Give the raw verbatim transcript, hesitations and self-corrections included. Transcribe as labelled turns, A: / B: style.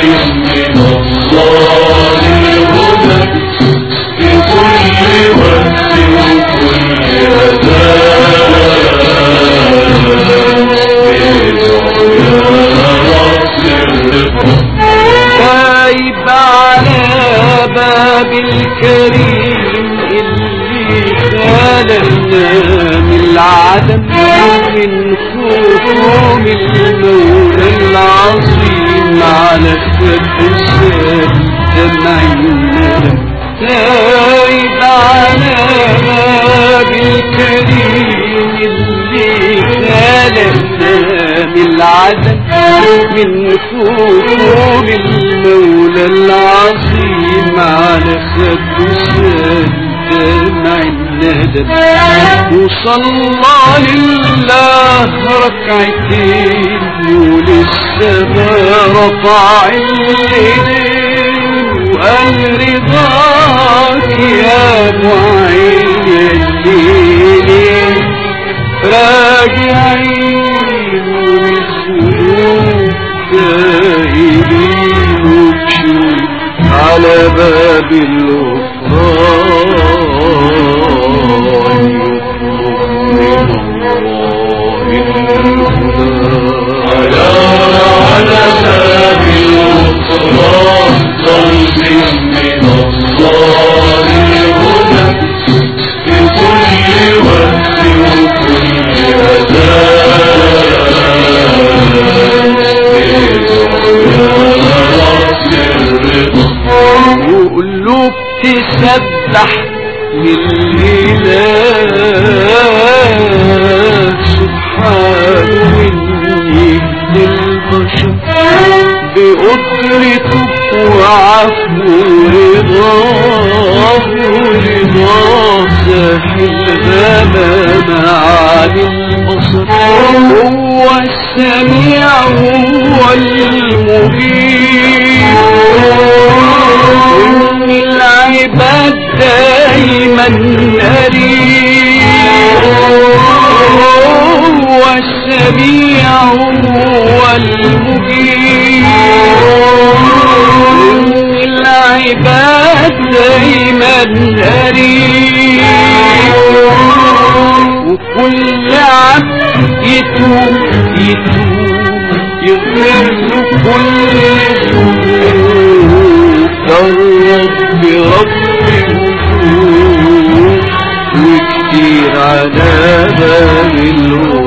A: من الله الهدى في كل وقت وكل أذان
B: غايب على باب الكريم اللي خلقنا من العدم من خصوم المولى العظيم على خد سال دمع الندم غايب على باب الكريم اللي خلقنا من العدم من خصوم المولى العظيم على خد سال دمع الندم وصلى لله ركعتين وللسماء رفع اليدين وقال رضاك يا معين الليل راجعين والسجود تائبين وبشوق على باب الغفران
A: على على باب الغفران ضرب من الله الهدى في كل وقت وكل أذان
B: وقلوب تسبح للإله سبحانه مني للبشر بقدرته وعفوه ورضاه ورضاه ساحل غمام عن البصر هو السميع هو المجيب ومن العباد دايما قريب هو السميع هو المجيب ومن العباد دايما قريب وكل عبد يتوب يتوب يغفر له كل ذنوب قرب بربه وكتير على باب الوجود